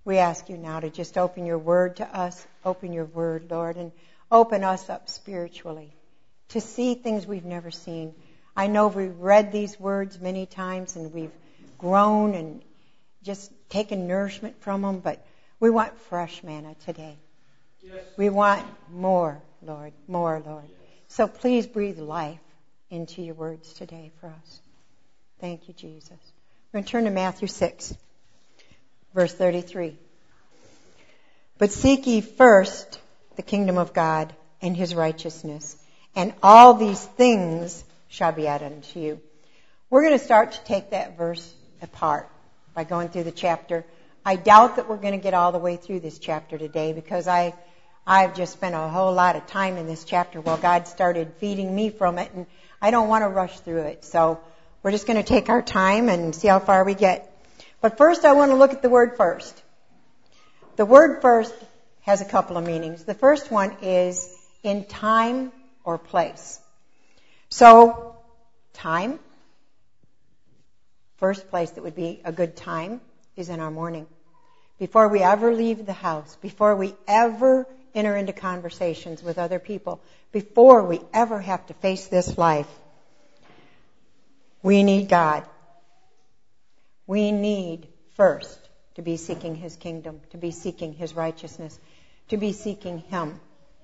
We ask you now to just open your word to us. Open your word, Lord, and open us up spiritually to see things we've never seen. I know we've read these words many times and we've grown and just taken nourishment from them, but we want fresh manna today. Yes. We want more, Lord, more, Lord. Yes. So please breathe life into your words today for us. Thank you, Jesus. We're going to turn to Matthew 6, verse 33. But seek ye first the kingdom of God and his righteousness, and all these things shall be added unto you. We're going to start to take that verse apart by going through the chapter. I doubt that we're going to get all the way through this chapter today because I've just spent a whole lot of time in this chapter while God started feeding me from it, and I don't want to rush through it. So we're just going to take our time and see how far we get. But first I want to look at the word first. The word first has a couple of meanings. The first one is in time or place. So, time, first place that would be a good time is in our morning. Before we ever leave the house, before we ever enter into conversations with other people, before we ever have to face this life, we need God. We need first to be seeking his kingdom, to be seeking his righteousness, to be seeking him.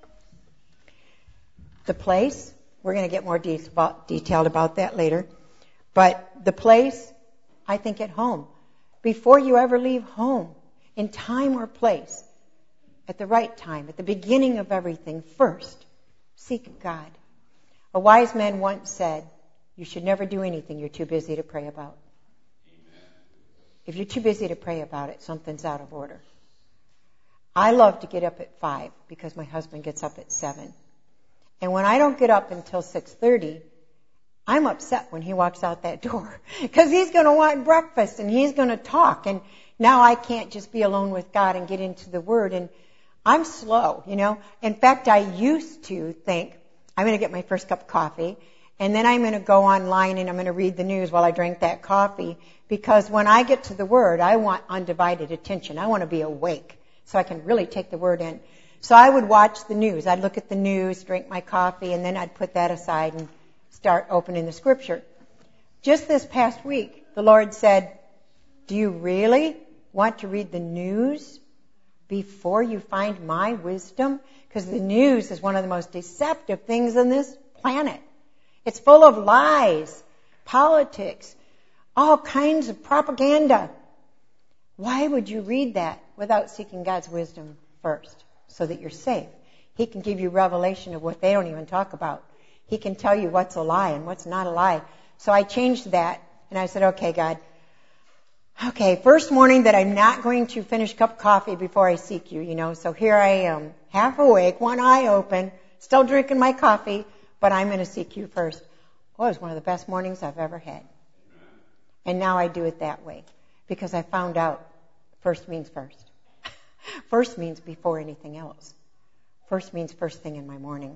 The place, we're going to get more detailed about that later, but the place, I think at home. Before you ever leave home, in time or place, at the right time, at the beginning of everything, first, seek God. A wise man once said, you should never do anything you're too busy to pray about. Amen. If you're too busy to pray about it, something's out of order. I love to get up at 5 because my husband gets up at 7. And when I don't get up until 6:30, I'm upset when he walks out that door because he's going to want breakfast and he's going to talk. And now I can't just be alone with God and get into the Word. And I'm slow, you know. In fact, I used to think, I'm going to get my first cup of coffee and then I'm going to go online and I'm going to read the news while I drink that coffee, because when I get to the Word, I want undivided attention. I want to be awake so I can really take the Word in. So I would watch the news. I'd look at the news, drink my coffee, and then I'd put that aside and start opening the Scripture. Just this past week, the Lord said, do you really want to read the news before you find my wisdom? Because the news is one of the most deceptive things on this planet. It's full of lies, politics, all kinds of propaganda. Why would you read that without seeking God's wisdom first so that you're safe? He can give you revelation of what they don't even talk about. He can tell you what's a lie and what's not a lie. So I changed that and I said, okay, God, okay, first morning that I'm not going to finish a cup of coffee before I seek you, you know. So here I am, half awake, one eye open, still drinking my coffee, but I'm going to seek you first. Oh, it was one of the best mornings I've ever had. And now I do it that way because I found out first means first. First means before anything else. First means first thing in my morning.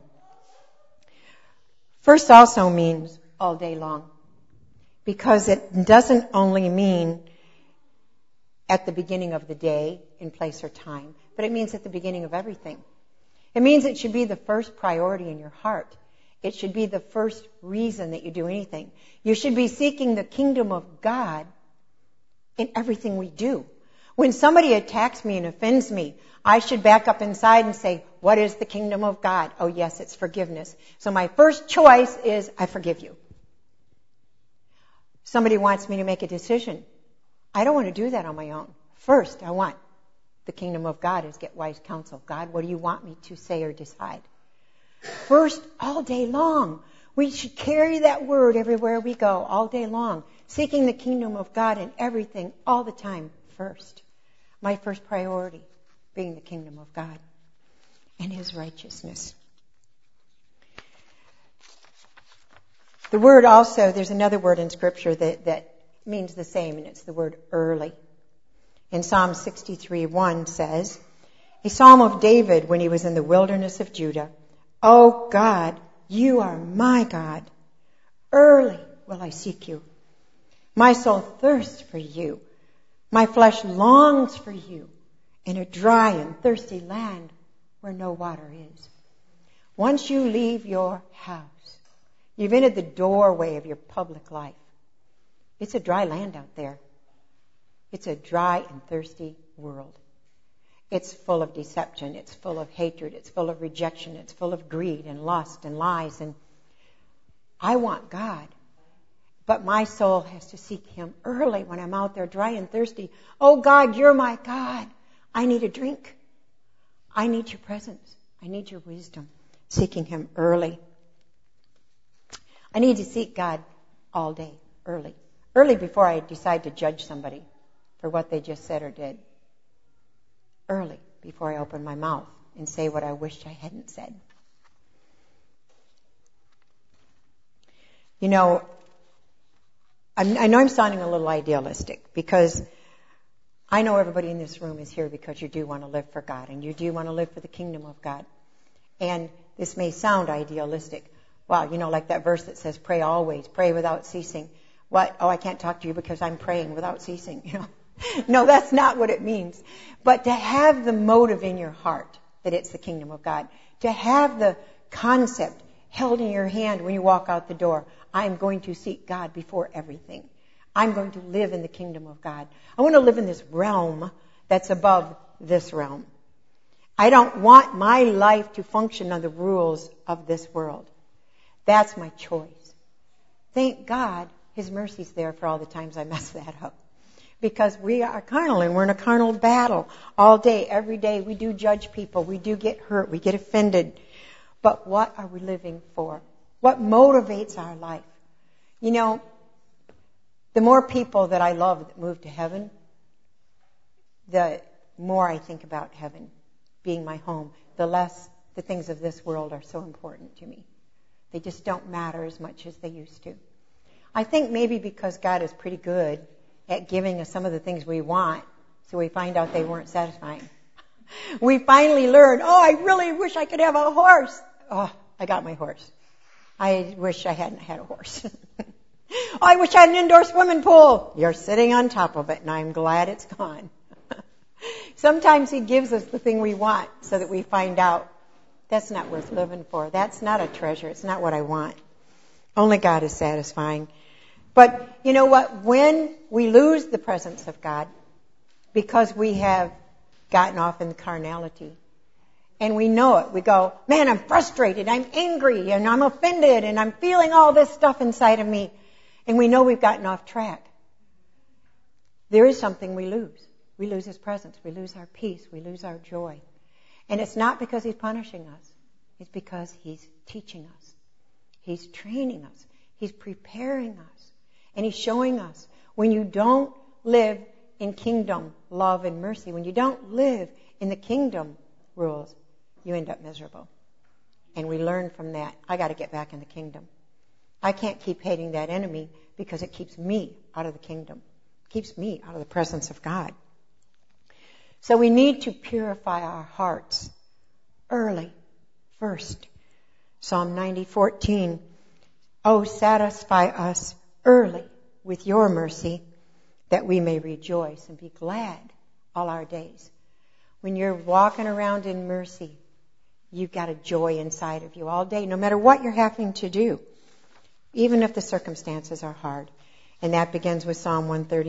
First also means all day long, because it doesn't only mean at the beginning of the day in place or time, but it means at the beginning of everything. It means it should be the first priority in your heart. It should be the first reason that you do anything. You should be seeking the kingdom of God in everything we do. When somebody attacks me and offends me, I should back up inside and say, what is the kingdom of God? Oh, yes, it's forgiveness. So my first choice is, I forgive you. Somebody wants me to make a decision. I don't want to do that on my own. First, I want the kingdom of God is get wise counsel. God, what do you want me to say or decide? First, all day long. We should carry that word everywhere we go, all day long. Seeking the kingdom of God in everything, all the time, first. My first priority being the kingdom of God and his righteousness. The word also, there's another word in Scripture that means the same, and it's the word early. In Psalm 63:1 says, a psalm of David when he was in the wilderness of Judah. O God, you are my God. Early will I seek you. My soul thirsts for you. My flesh longs for you in a dry and thirsty land where no water is. Once you leave your house, you've entered the doorway of your public life. It's a dry land out there. It's a dry and thirsty world. It's full of deception. It's full of hatred. It's full of rejection. It's full of greed and lust and lies. And I want God, but my soul has to seek Him early when I'm out there dry and thirsty. Oh God, you're my God. I need a drink. I need your presence. I need your wisdom. Seeking Him early. I need to seek God all day, early. Early before I decide to judge somebody for what they just said or did. Early before I open my mouth and say what I wish I hadn't said. You know, I know I'm sounding a little idealistic because I know everybody in this room is here because you do want to live for God and you do want to live for the kingdom of God. And this may sound idealistic. Wow, you know, like that verse that says, pray always, pray without ceasing. What? Oh, I can't talk to you because I'm praying without ceasing. You know, no, that's not what it means. But to have the motive in your heart that it's the kingdom of God, to have the concept held in your hand when you walk out the door, I'm going to seek God before everything. I'm going to live in the kingdom of God. I want to live in this realm that's above this realm. I don't want my life to function on the rules of this world. That's my choice. Thank God His mercy's there for all the times I mess that up. Because we are carnal and we're in a carnal battle all day, every day. We do judge people. We do get hurt. We get offended. But what are we living for? What motivates our life? You know, the more people that I love that move to heaven, the more I think about heaven being my home, the less the things of this world are so important to me. They just don't matter as much as they used to. I think maybe because God is pretty good at giving us some of the things we want, so we find out they weren't satisfying. We finally learn, oh, I really wish I could have a horse. Oh, I got my horse. I wish I hadn't had a horse. Oh, I wish I had an indoor swimming pool. You're sitting on top of it, and I'm glad it's gone. Sometimes He gives us the thing we want so that we find out that's not worth living for. That's not a treasure. It's not what I want. Only God is satisfying. But you know what? When we lose the presence of God because we have gotten off in the carnality, and we know it, we go, man, I'm frustrated, I'm angry, and I'm offended, and I'm feeling all this stuff inside of me. And we know we've gotten off track. There is something we lose. We lose His presence. We lose our peace. We lose our joy. And it's not because He's punishing us. It's because He's teaching us. He's training us. He's preparing us. And He's showing us when you don't live in kingdom, love, and mercy, when you don't live in the kingdom rules, you end up miserable. And we learn from that. I got to get back in the kingdom. I can't keep hating that enemy because it keeps me out of the kingdom. It keeps me out of the presence of God. So we need to purify our hearts early, first. Psalm 90:14. Oh, satisfy us early with your mercy, that we may rejoice and be glad all our days. When you're walking around in mercy, you've got a joy inside of you all day, no matter what you're having to do, even if the circumstances are hard. And that begins with Psalm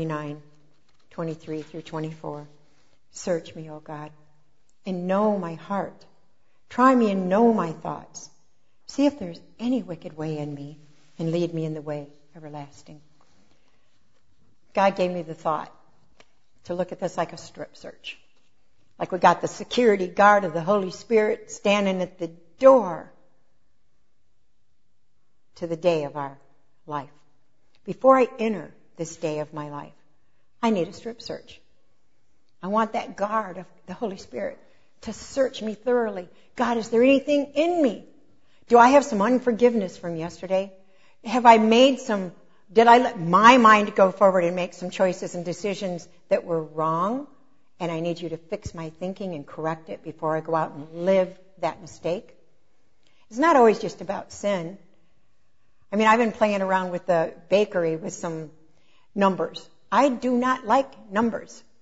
139:23 through 24. Search me, O God, and know my heart. Try me and know my thoughts. See if there's any wicked way in me, and lead me in the way everlasting. God gave me the thought to look at this like a strip search. Like we got the security guard of the Holy Spirit standing at the door to the day of our life. Before I enter this day of my life, I need a strip search. I want that guard of the Holy Spirit to search me thoroughly. God, is there anything in me? Do I have some unforgiveness from yesterday? Have I did I let my mind go forward and make some choices and decisions that were wrong? And I need you to fix my thinking and correct it before I go out and live that mistake. It's not always just about sin. I mean, I've been playing around with the bakery with some numbers. I do not like numbers.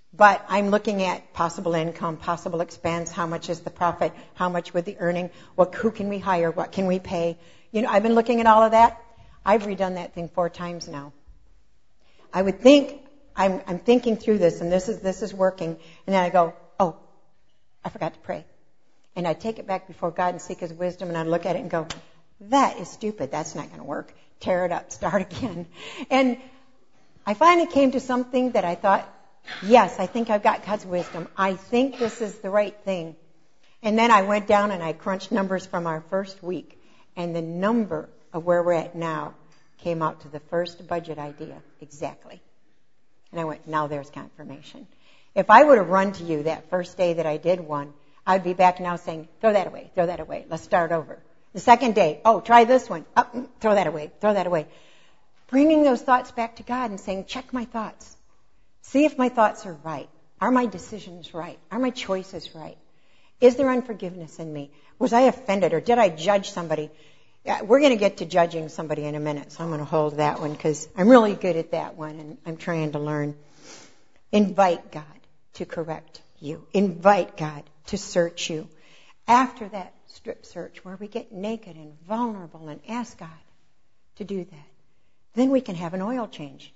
But I'm looking at possible income, possible expense, how much is the profit, how much would the earning, who can we hire, what can we pay. I've been looking at all of that. I've redone that thing 4 times now. I would think, I'm thinking through this, and this is working, and then I go, oh, I forgot to pray. And I take it back before God and seek His wisdom, and I look at it and go, that is stupid, that's not going to work. Tear it up, start again. And I finally came to something that I thought, yes, I think I've got God's wisdom. I think this is the right thing. And then I went down and I crunched numbers from our first week. And the number of where we're at now came out to the first budget idea exactly. And I went, now there's confirmation. If I would have run to you that first day that I did one, I'd be back now saying, throw that away, let's start over. The second day, oh, try this one, throw that away. Bringing those thoughts back to God and saying, check my thoughts. See if my thoughts are right. Are my decisions right? Are my choices right? Is there unforgiveness in me? Was I offended or did I judge somebody? We're going to get to judging somebody in a minute, so I'm going to hold that one because I'm really good at that one and I'm trying to learn. Invite God to correct you. Invite God to search you. After that strip search where we get naked and vulnerable and ask God to do that, then we can have an oil change.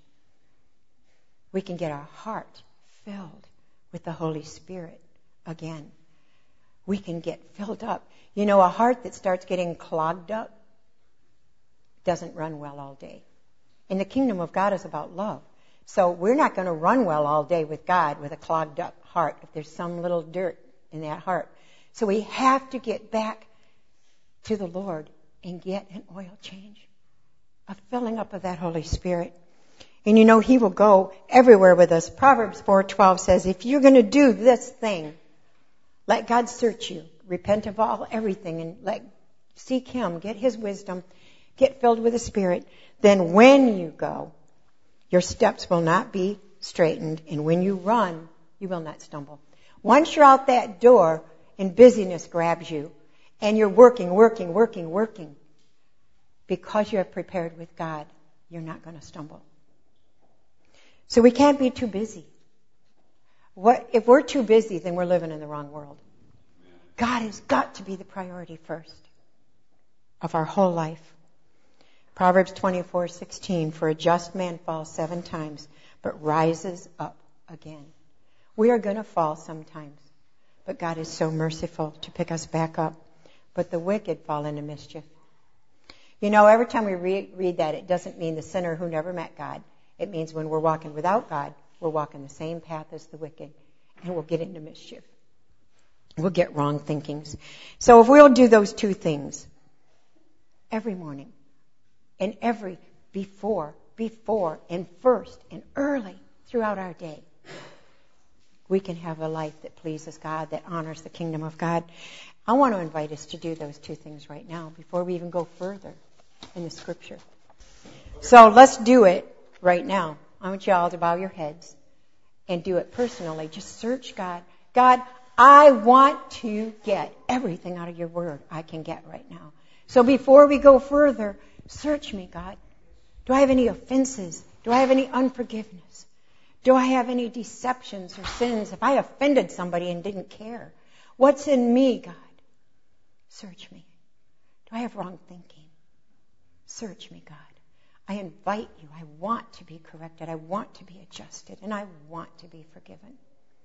We can get our heart filled with the Holy Spirit again. We can get filled up. A heart that starts getting clogged up doesn't run well all day. And the kingdom of God is about love. So we're not going to run well all day with God with a clogged up heart if there's some little dirt in that heart. So we have to get back to the Lord and get an oil change, a filling up of that Holy Spirit. And He will go everywhere with us. Proverbs 4:12 says, if you're going to do this thing, let God search you. Repent of everything and seek Him. Get His wisdom. Get filled with the Spirit. Then when you go, your steps will not be straightened. And when you run, you will not stumble. Once you're out that door and busyness grabs you and you're working, because you have prepared with God, you're not going to stumble. So we can't be too busy. If we're too busy, then we're living in the wrong world. God has got to be the priority first of our whole life. Proverbs 24:16, for a just man falls 7 times, but rises up again. We are going to fall sometimes, but God is so merciful to pick us back up. But the wicked fall into mischief. Every time we read that, it doesn't mean the sinner who never met God. It means when we're walking without God, we're walking the same path as the wicked, and we'll get into mischief. We'll get wrong thinkings. So if we'll do those 2 things every morning and before and first and early throughout our day, we can have a life that pleases God, that honors the kingdom of God. I want to invite us to do those 2 things right now before we even go further in the Scripture. So let's do it right now. I want you all to bow your heads and do it personally. Just search God. God, I want to get everything out of your word I can get right now. So before we go further, search me, God. Do I have any offenses? Do I have any unforgiveness? Do I have any deceptions or sins? If I offended somebody and didn't care, what's in me, God? Search me. Do I have wrong thinking? Search me, God. I invite you. I want to be corrected. I want to be adjusted. And I want to be forgiven.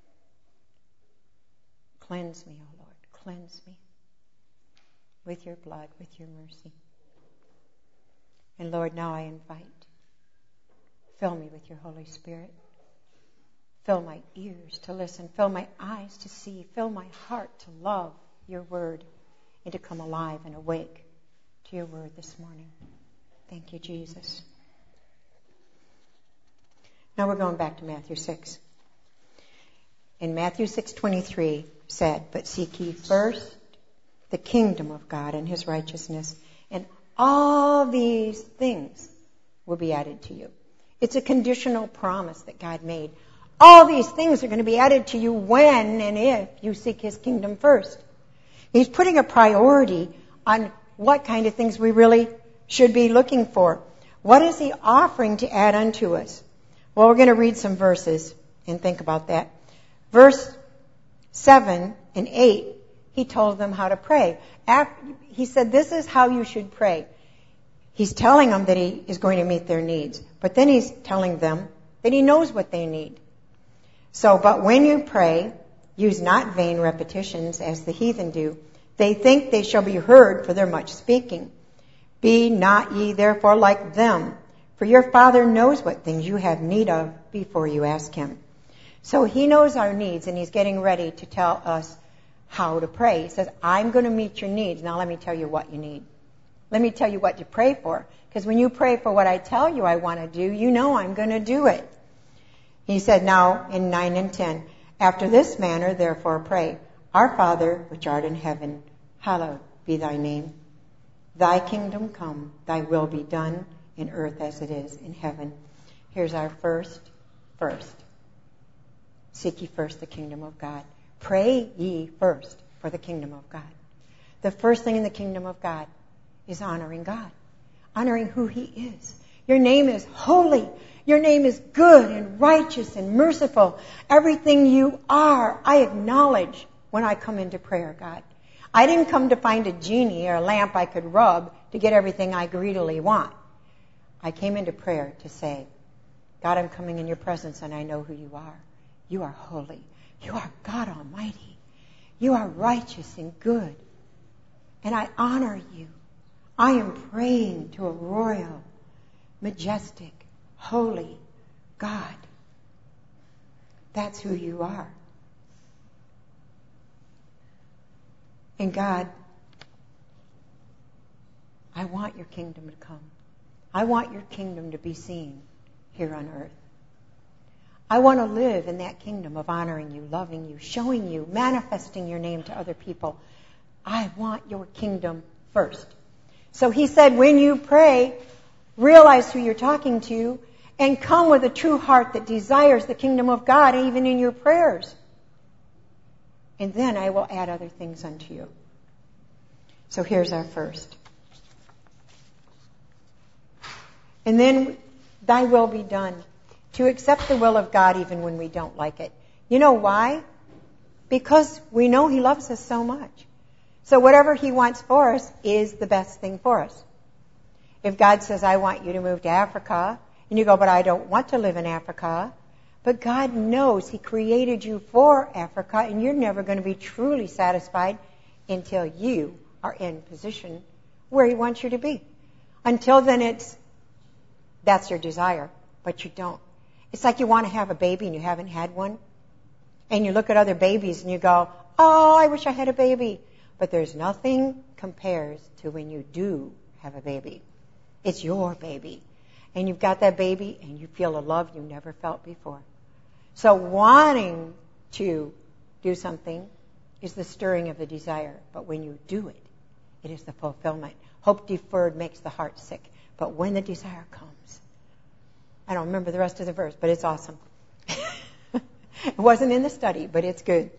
Cleanse me, O Lord. Cleanse me with your blood, with your mercy. And Lord, now I invite. Fill me with your Holy Spirit. Fill my ears to listen. Fill my eyes to see. Fill my heart to love your word and to come alive and awake to your word this morning. Thank you, Jesus. Now we're going back to Matthew 6. In Matthew 6:23 said, but seek ye first the kingdom of God and his righteousness, and all these things will be added to you. It's a conditional promise that God made. All these things are going to be added to you when and if you seek his kingdom first. He's putting a priority on what kind of things we really should be looking for. What is he offering to add unto us? Well, we're going to read some verses and think about that. Verse 7 and 8, he told them how to pray. He said, this is how you should pray. He's telling them that he is going to meet their needs. But then he's telling them that he knows what they need. So, but when you pray, use not vain repetitions as the heathen do. They think they shall be heard for their much speaking. Be not ye therefore like them, for your Father knows what things you have need of before you ask him. So he knows our needs, and he's getting ready to tell us how to pray. He says, I'm going to meet your needs. Now let me tell you what you need. Let me tell you what to pray for. Because when you pray for what I tell you I want to do, you know I'm going to do it. He said now in 9 and 10, after this manner therefore pray, Our Father which art in heaven, hallowed be thy name. Thy kingdom come, thy will be done in earth as it is in heaven. Here's our first. Seek ye first the kingdom of God. Pray ye first for the kingdom of God. The first thing in the kingdom of God is honoring God. Honoring who he is. Your name is holy. Your name is good and righteous and merciful. Everything you are, I acknowledge when I come into prayer, God. I didn't come to find a genie or a lamp I could rub to get everything I greedily want. I came into prayer to say, God, I'm coming in your presence and I know who you are. You are holy. You are God Almighty. You are righteous and good. And I honor you. I am praying to a royal, majestic, holy God. That's who you are. And God, I want your kingdom to come. I want your kingdom to be seen here on earth. I want to live in that kingdom of honoring you, loving you, showing you, manifesting your name to other people. I want your kingdom first. So he said, when you pray, realize who you're talking to and come with a true heart that desires the kingdom of God even in your prayers. And then I will add other things unto you. So here's our first. And then thy will be done. To accept the will of God even when we don't like it. You know why? Because we know he loves us so much. So whatever he wants for us is the best thing for us. If God says, I want you to move to Africa, and you go, but I don't want to live in Africa. But God knows he created you for Africa, and you're never going to be truly satisfied until you are in position where he wants you to be. Until then, that's your desire, but you don't. It's like you want to have a baby and you haven't had one. And you look at other babies and you go, oh, I wish I had a baby. But there's nothing compares to when you do have a baby. It's your baby. And you've got that baby and you feel a love you never felt before. So wanting to do something is the stirring of the desire. But when you do it, it is the fulfillment. Hope deferred makes the heart sick. But when the desire comes, I don't remember the rest of the verse, but it's awesome. It wasn't in the study, but it's good.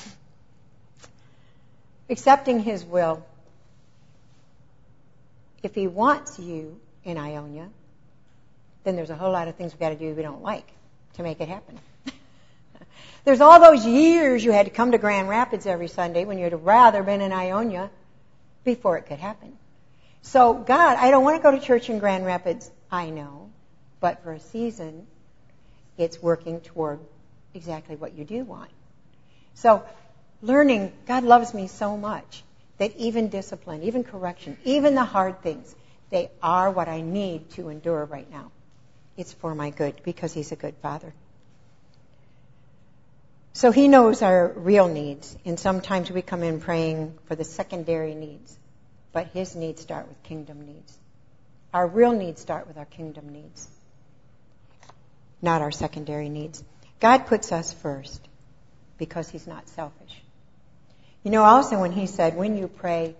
Accepting his will. If he wants you in Ionia, then there's a whole lot of things we've got to do we don't like to make it happen. There's all those years you had to come to Grand Rapids every Sunday when you'd have rather been in Ionia before it could happen. So, God, I don't want to go to church in Grand Rapids. I know. But for a season, it's working toward exactly what you do want. So, learning, God loves me so much that even discipline, even correction, even the hard things, they are what I need to endure right now. It's for my good because he's a good father. So he knows our real needs, and sometimes we come in praying for the secondary needs, but his needs start with kingdom needs. Our real needs start with our kingdom needs, not our secondary needs. God puts us first because he's not selfish. You know, also when he said, when you pray,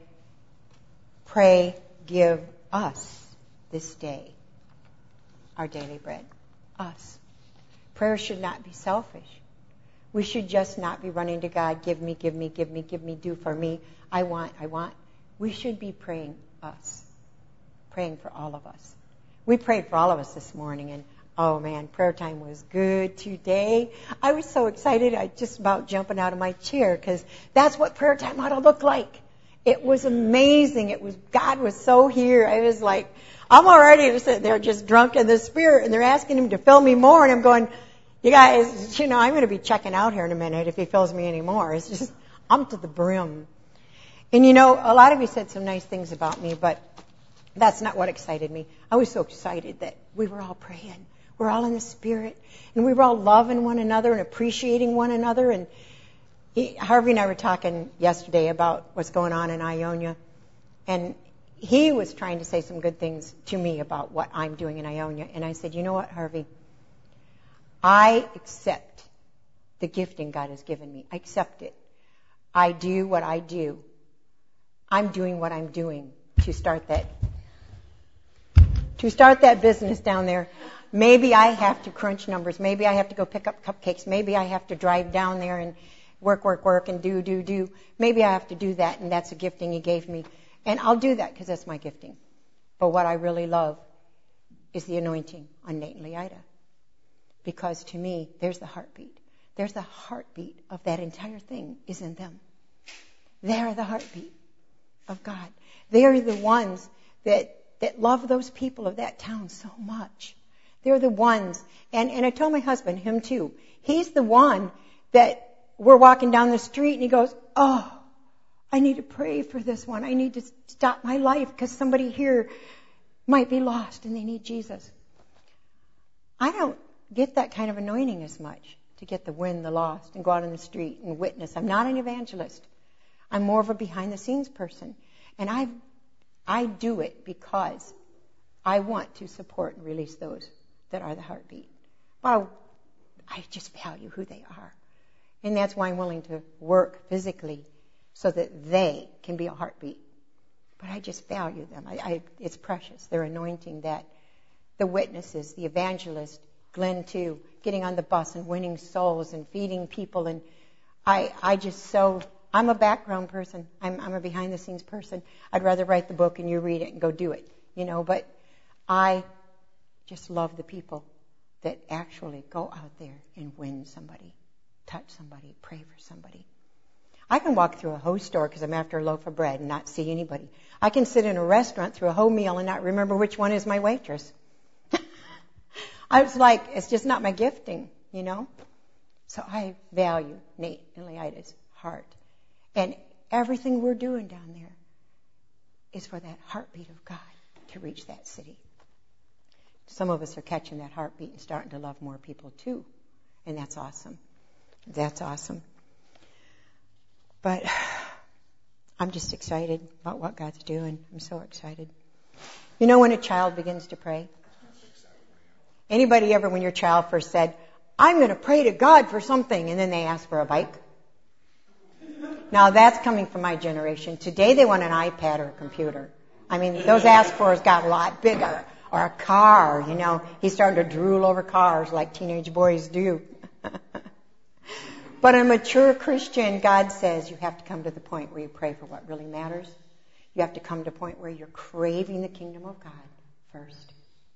give us this day our daily bread. Us. Prayer should not be selfish. We should just not be running to God, give me, do for me. I want. We should be praying us. Praying for all of us. We prayed for all of us this morning, and Oh man, prayer time was good today. I was so excited, I just about jumping out of my chair because that's what prayer time ought to look like. It was amazing. God was so here. I was like, I'm already sitting there just drunk in the Spirit, and they're asking Him to fill me more, and I'm going, you guys, I'm going to be checking out here in a minute if He fills me anymore. It's just, I'm to the brim. And a lot of you said some nice things about me, but that's not what excited me. I was so excited that we were all praying. We're all in the Spirit, and we were all loving one another and appreciating one another. And Harvey and I were talking yesterday about what's going on in Ionia, and he was trying to say some good things to me about what I'm doing in Ionia. And I said, you know what, Harvey? I accept the gifting God has given me. I accept it. I do what I do. I'm doing what I'm doing to start that business down there. Maybe I have to crunch numbers. Maybe I have to go pick up cupcakes. Maybe I have to drive down there and work and do. Maybe I have to do that, and that's a gifting He gave me. And I'll do that because that's my gifting. But what I really love is the anointing on Nate and Leida. Because to me, there's the heartbeat. There's the heartbeat of that entire thing is in them. They're the heartbeat of God. They're the ones that love those people of that town so much. They're the ones. And I told my husband, him too. He's the one that we're walking down the street and he goes, oh, I need to pray for this one. I need to stop my life because somebody here might be lost and they need Jesus. I don't get that kind of anointing as much to get the win the lost and go out on the street and witness. I'm not an evangelist. I'm more of a behind-the-scenes person. And I do it because I want to support and release those that are the heartbeat. Well, I just value who they are. And that's why I'm willing to work physically so that they can be a heartbeat. But I just value them. It's precious. Their anointing, that the witnesses, the evangelists, Glenn too, getting on the bus and winning souls and feeding people. And I'm a background person. I'm a behind-the-scenes person. I'd rather write the book and you read it and go do it, But I just love the people that actually go out there and win somebody, touch somebody, pray for somebody. I can walk through a whole store because I'm after a loaf of bread and not see anybody. I can sit in a restaurant through a whole meal and not remember which one is my waitress. I was like, it's just not my gifting, So I value Nate and Leida's heart. And everything we're doing down there is for that heartbeat of God to reach that city. Some of us are catching that heartbeat and starting to love more people too. And that's awesome. That's awesome. But I'm just excited about what God's doing. I'm so excited. When a child begins to pray? Anybody ever, when your child first said, I'm going to pray to God for something, and then they ask for a bike? Now that's coming from my generation. Today they want an iPad or a computer. Those ask fors got a lot bigger. Or a car, He's starting to drool over cars like teenage boys do. But a mature Christian, God says you have to come to the point where you pray for what really matters. You have to come to a point where you're craving the kingdom of God first.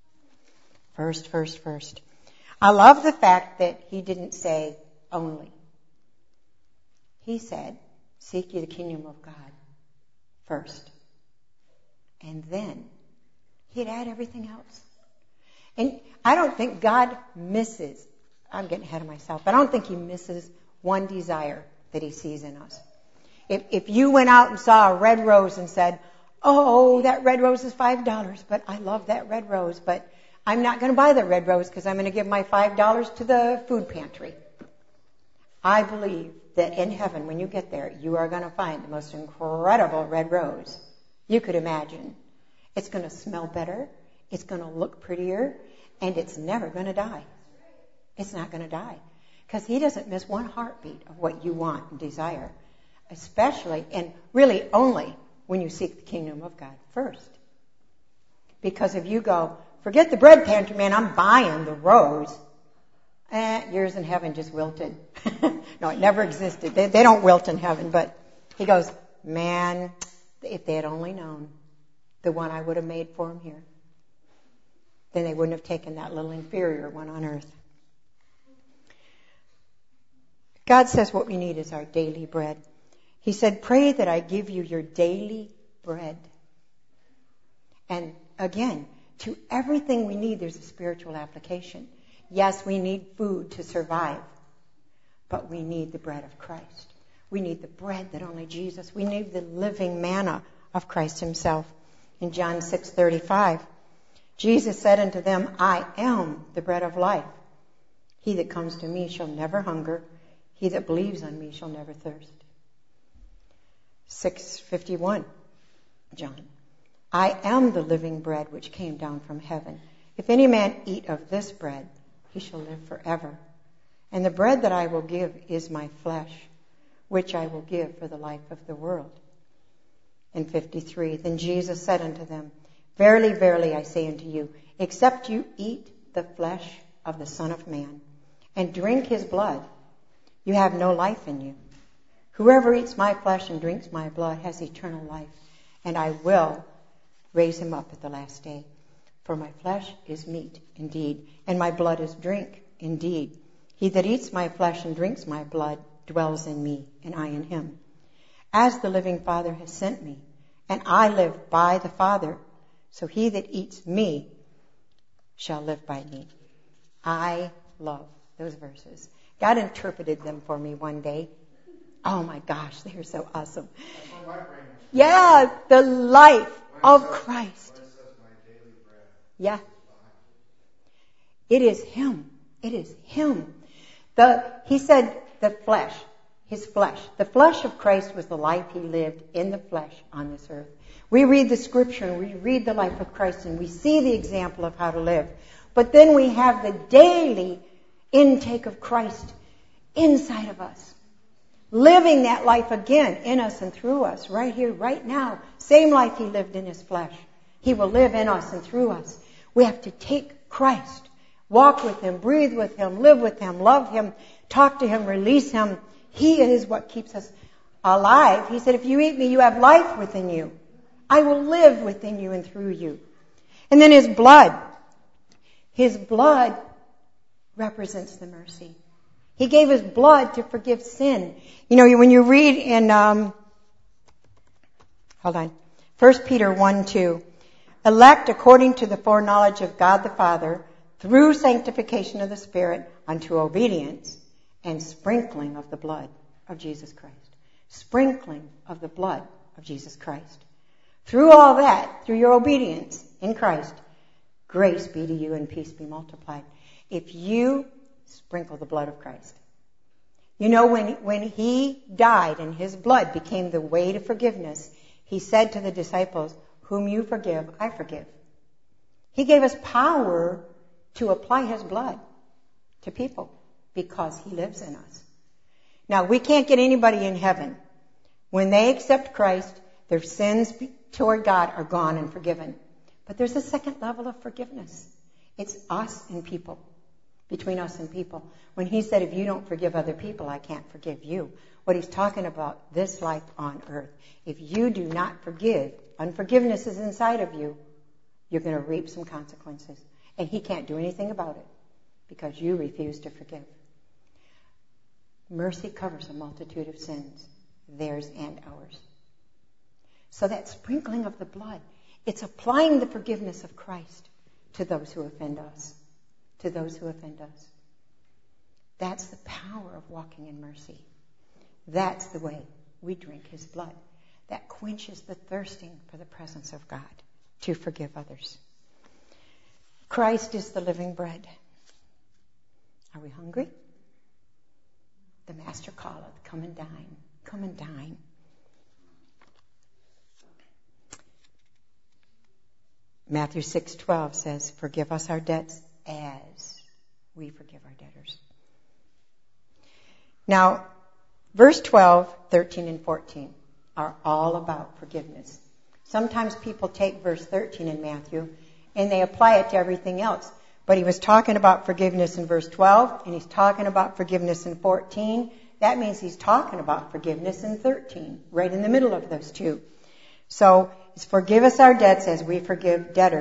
First. I love the fact that He didn't say only. He said, seek ye the kingdom of God first. And then He'd add everything else. And I don't think God misses, I'm getting ahead of myself, but I don't think He misses one desire that He sees in us. If you went out and saw a red rose and said, oh, that red rose is $5, but I love that red rose, but I'm not going to buy that red rose because I'm going to give my $5 to the food pantry. I believe that in heaven, when you get there, you are going to find the most incredible red rose you could imagine. It's going to smell better, it's going to look prettier, and it's never going to die. It's not going to die. Because He doesn't miss one heartbeat of what you want and desire. Especially, and really only, when you seek the kingdom of God first. Because if you go, forget the bread pantry, man, I'm buying the rose. Yours in heaven just wilted. No, it never existed. They don't wilt in heaven, but He goes, man, if they had only known the one I would have made for them here. then they wouldn't have taken that little inferior one on earth. God says what we need is our daily bread. He said, pray that I give you your daily bread. And again, to everything we need, there's a spiritual application. Yes, we need food to survive, but we need the bread of Christ. We need the bread that only Jesus, we need the living manna of Christ himself. In John 6:35, Jesus said unto them, I am the bread of life. He that comes to me shall never hunger. He that believes on me shall never thirst. 6:51, John. I am the living bread which came down from heaven. If any man eat of this bread, he shall live forever. And the bread that I will give is my flesh, which I will give for the life of the world. In 53, then Jesus said unto them, Verily, verily, I say unto you, except you eat the flesh of the Son of Man and drink his blood, you have no life in you. Whoever eats my flesh and drinks my blood has eternal life, and I will raise him up at the last day. For my flesh is meat indeed, and my blood is drink indeed. He that eats my flesh and drinks my blood dwells in me, and I in him. As the living Father has sent me, and I live by the Father, so he that eats me shall live by me. I love those verses. God interpreted them for me one day. Oh my gosh, they are so awesome. Yeah, the life of Christ. Yeah. It is him. It is him. He said the flesh, his flesh. The flesh of Christ was the life he lived in the flesh on this earth. We read the scripture and we read the life of Christ and we see the example of how to live. But then we have the daily intake of Christ inside of us. Living that life again in us and through us, right here, right now. Same life he lived in his flesh. He will live in us and through us. We have to take Christ, walk with him, breathe with him, live with him, love him, talk to him, release him. He is what keeps us alive. He said, if you eat me, you have life within you. I will live within you and through you. And then his blood. His blood represents the mercy. He gave his blood to forgive sin. You know, when you read in, 1 Peter 1:2, elect according to the foreknowledge of God the Father, through sanctification of the Spirit, unto obedience and sprinkling of the blood of Jesus Christ. Sprinkling of the blood of Jesus Christ. Through all that, through your obedience in Christ, grace be to you and peace be multiplied. If you sprinkle the blood of Christ. You know, when he died and his blood became the way to forgiveness, he said to the disciples, whom you forgive, I forgive. He gave us power to apply his blood to people because he lives in us. Now, we can't get anybody in heaven. When they accept Christ, their sins toward God are gone and forgiven. But there's a second level of forgiveness. It's us and people. Between us and people. When he said, if you don't forgive other people, I can't forgive you. What he's talking about, this life on earth. If you do not forgive, unforgiveness is inside of you, you're going to reap some consequences. And he can't do anything about it because you refuse to forgive. Mercy covers a multitude of sins, theirs and ours. So that sprinkling of the blood, it's applying the forgiveness of Christ to those who offend us. To those who offend us. That's the power of walking in mercy. That's the way we drink his blood. That quenches the thirsting for the presence of God to forgive others. Christ is the living bread. Are we hungry? The Master calleth, come and dine. Come and dine. Matthew 6:12 says, forgive us our debts as we forgive our debtors. Now, verse 12, 13, and 14 are all about forgiveness. Sometimes people take verse 13 in Matthew and they apply it to everything else. But he was talking about forgiveness in verse 12 and he's talking about forgiveness in 14. That means he's talking about forgiveness in 13, right in the middle of those two. So, it's forgive us our debts as we forgive debtors.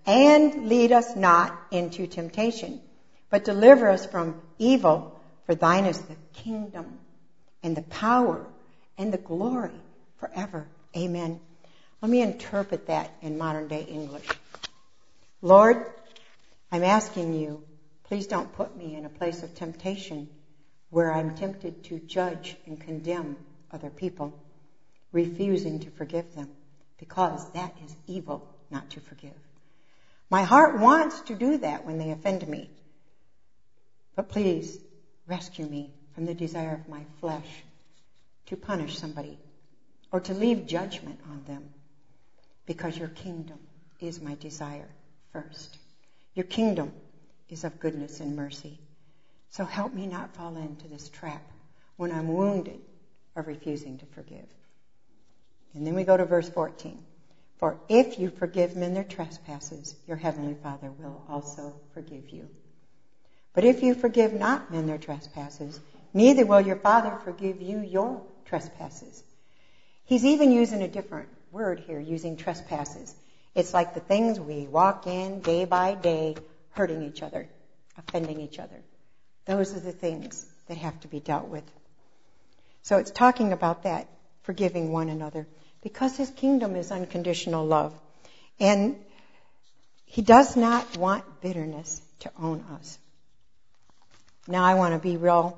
And lead us not into temptation, but deliver us from evil. For thine is the kingdom and the power and the glory forever. Amen. Let me interpret that in modern day English. Lord, I'm asking you, please don't put me in a place of temptation where I'm tempted to judge and condemn other people, refusing to forgive them, because that is evil not to forgive. My heart wants to do that when they offend me. But please rescue me from the desire of my flesh to punish somebody or to leave judgment on them, because your kingdom is my desire first. Your kingdom is of goodness and mercy. So help me not fall into this trap when I'm wounded of refusing to forgive. And then we go to verse 14. For if you forgive men their trespasses, your heavenly Father will also forgive you. But if you forgive not men their trespasses, neither will your Father forgive you your trespasses. He's even using a different word here, using trespasses. It's like the things we walk in day by day, hurting each other, offending each other. Those are the things that have to be dealt with. So it's talking about that, forgiving one another, because his kingdom is unconditional love. And he does not want bitterness to own us. Now I want to be real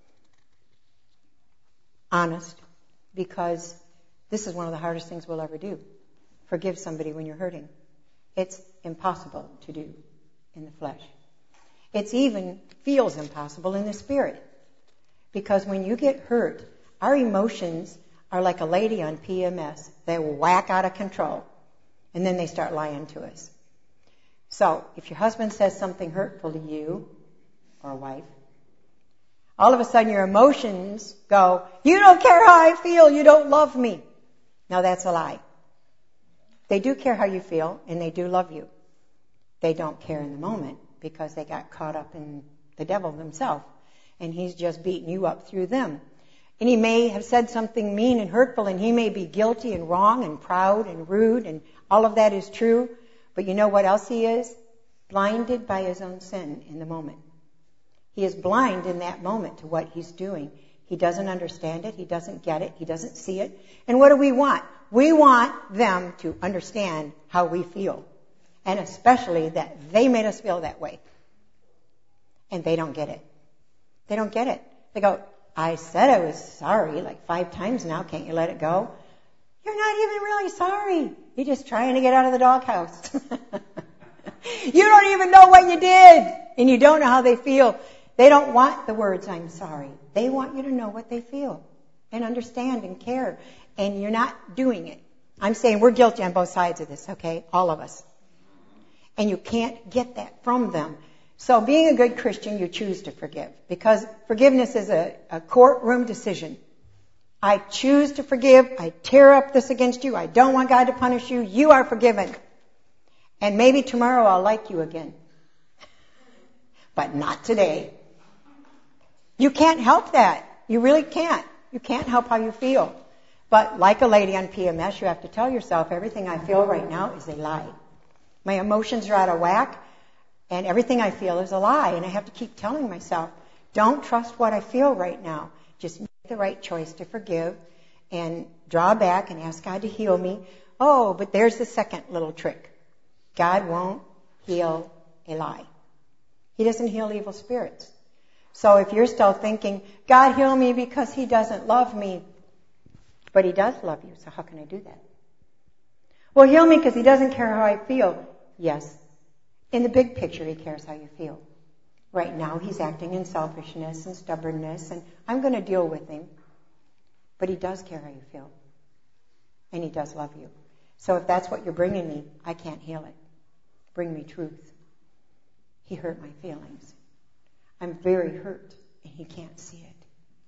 honest, because this is one of the hardest things we'll ever do. Forgive somebody when you're hurting. It's impossible to do in the flesh. It even feels impossible in the spirit. Because when you get hurt, our emotions are like a lady on PMS. They whack out of control. And then they start lying to us. So if your husband says something hurtful to you, or a wife, all of a sudden your emotions go, you don't care how I feel, you don't love me. Now that's a lie. They do care how you feel, and they do love you. They don't care in the moment, because they got caught up in the devil themselves, and he's just beating you up through them. And he may have said something mean and hurtful, and he may be guilty and wrong and proud and rude, and all of that is true. But you know what else he is? Blinded by his own sin in the moment. He is blind in that moment to what he's doing. He doesn't understand it. He doesn't get it. He doesn't see it. And what do we want? We want them to understand how we feel. And especially that they made us feel that way. And they don't get it. They don't get it. They go, I said I was sorry like 5 times now. Can't you let it go? You're not even really sorry. You're just trying to get out of the doghouse. You don't even know what you did. And you don't know how they feel. They don't want the words, I'm sorry. They want you to know what they feel and understand and care. And you're not doing it. I'm saying we're guilty on both sides of this, okay? All of us. And you can't get that from them. So being a good Christian, you choose to forgive. Because forgiveness is a courtroom decision. I choose to forgive. I tear up this against you. I don't want God to punish you. You are forgiven. And maybe tomorrow I'll like you again. But not today. You can't help that. You really can't. You can't help how you feel. But like a lady on PMS, you have to tell yourself, everything I feel right now is a lie. My emotions are out of whack, and everything I feel is a lie. And I have to keep telling myself, don't trust what I feel right now. Just make the right choice to forgive and draw back and ask God to heal me. Oh, but there's the second little trick. God won't heal a lie. He doesn't heal evil spirits. So if you're still thinking, God heal me because he doesn't love me, but he does love you, so how can I do that? Well, heal me because he doesn't care how I feel. Yes. In the big picture, he cares how you feel. Right now, he's acting in selfishness and stubbornness, and I'm going to deal with him. But he does care how you feel. And he does love you. So if that's what you're bringing me, I can't heal it. Bring me truth. He hurt my feelings. I'm very hurt, and he can't see it.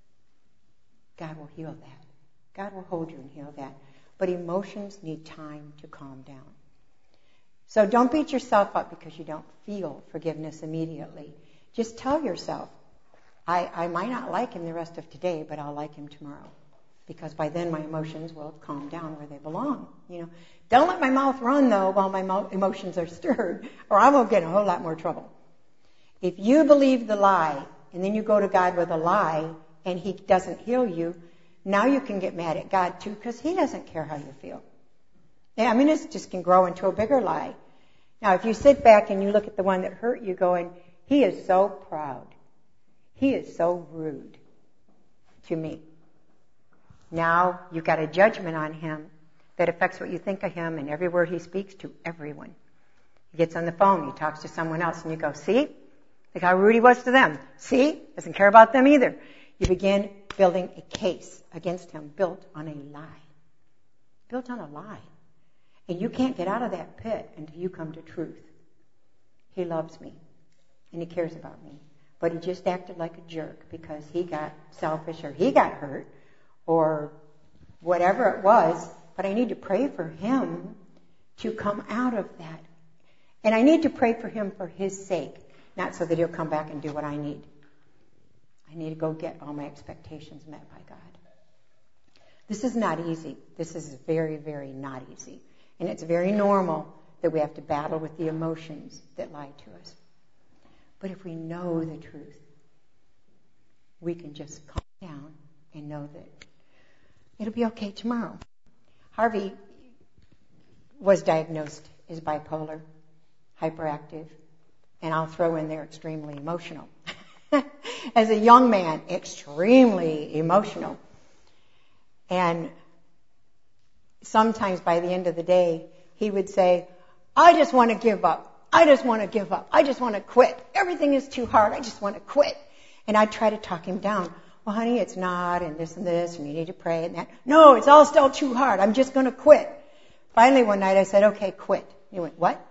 God will heal that. God will hold you and heal that. But emotions need time to calm down. So don't beat yourself up because you don't feel forgiveness immediately. Just tell yourself, I might not like him the rest of today, but I'll like him tomorrow. because by then my emotions will have calmed down where they belong. Don't let my mouth run, though, while my emotions are stirred, or I will get in a whole lot more trouble. If you believe the lie, and then you go to God with a lie, and he doesn't heal you, now you can get mad at God, too, because he doesn't care how you feel. Yeah, it just can grow into a bigger lie. Now, if you sit back and you look at the one that hurt you going, he is so proud. He is so rude to me. Now you've got a judgment on him that affects what you think of him and every word he speaks to everyone. He gets on the phone, he talks to someone else, and you go, see? Look how rude he was to them. See? Doesn't care about them either. You begin building a case against him built on a lie. Built on a lie. And you can't get out of that pit until you come to truth. He loves me, and he cares about me. But he just acted like a jerk because he got selfish or he got hurt or whatever it was. But I need to pray for him to come out of that. And I need to pray for him for his sake, not so that he'll come back and do what I need. I need to go get all my expectations met by God. This is not easy. This is very, very not easy. And it's very normal that we have to battle with the emotions that lie to us. But if we know the truth, we can just calm down and know that it'll be okay tomorrow. Harvey was diagnosed as bipolar, hyperactive, and I'll throw in there extremely emotional. As a young man, extremely emotional. And sometimes by the end of the day, he would say, I just want to give up. I just want to give up. I just want to quit. Everything is too hard. I just want to quit. And I'd try to talk him down. Well, honey, it's not, and this, and you need to pray, and that. No, it's all still too hard. I'm just going to quit. Finally, one night I said, okay, quit. He went, what?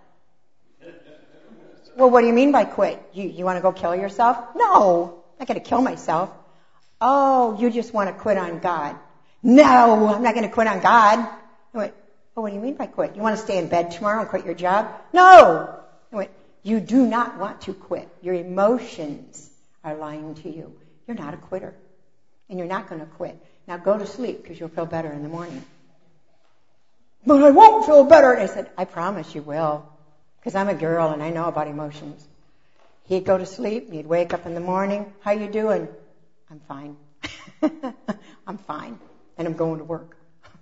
Well, what do you mean by quit? You want to go kill yourself? No, I'm not going to kill myself. Oh, you just want to quit on God. No, I'm not going to quit on God. I went, oh, what do you mean by quit? You want to stay in bed tomorrow and quit your job? No. I went, you do not want to quit. Your emotions are lying to you. You're not a quitter. And you're not going to quit. Now go to sleep because you'll feel better in the morning. But I won't feel better. And I said, I promise you will. Because I'm a girl and I know about emotions. He'd go to sleep and he'd wake up in the morning. How you doing? I'm fine. I'm fine. And I'm going to work.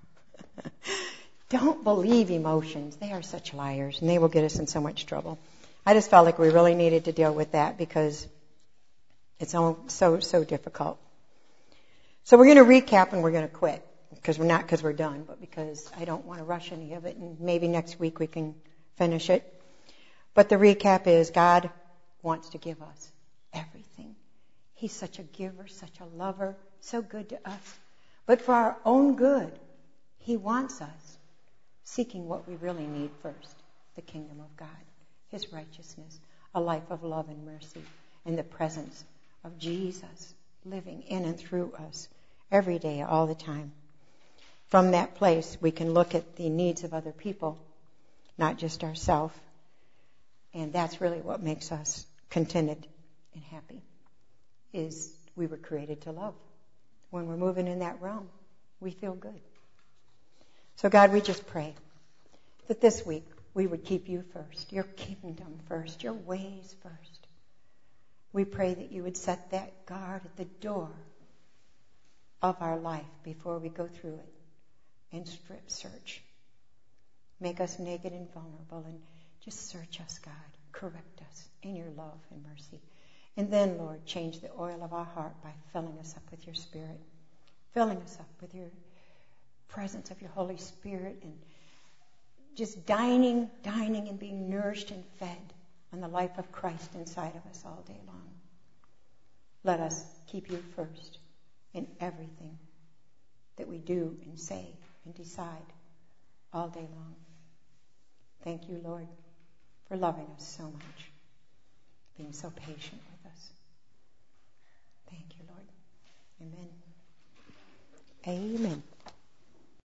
Don't believe emotions. They are such liars, and they will get us in so much trouble. I just felt like we really needed to deal with that because it's so difficult. So we're going to recap and we're going to quit. Because we're done, but because I don't want to rush any of it, and maybe next week we can finish it. But the recap is God wants to give us everything. He's such a giver, such a lover, so good to us. But for our own good, he wants us seeking what we really need first, the kingdom of God, his righteousness, a life of love and mercy, and the presence of Jesus living in and through us every day, all the time. From that place, we can look at the needs of other people, not just ourselves. And that's really what makes us contented and happy, is we were created to love. When we're moving in that realm, we feel good. So God, we just pray that this week we would keep you first, your kingdom first, your ways first. We pray that you would set that guard at the door of our life before we go through it and strip search. Make us naked and vulnerable and just search us, God. Correct us in your love and mercy. And then, Lord, change the oil of our heart by filling us up with your Spirit, filling us up with your presence of your Holy Spirit, and just dining and being nourished and fed on the life of Christ inside of us all day long. Let us keep you first in everything that we do and say and decide all day long. Thank you, Lord, for loving us so much, being so patient with us. Thank you, Lord. Amen. Amen.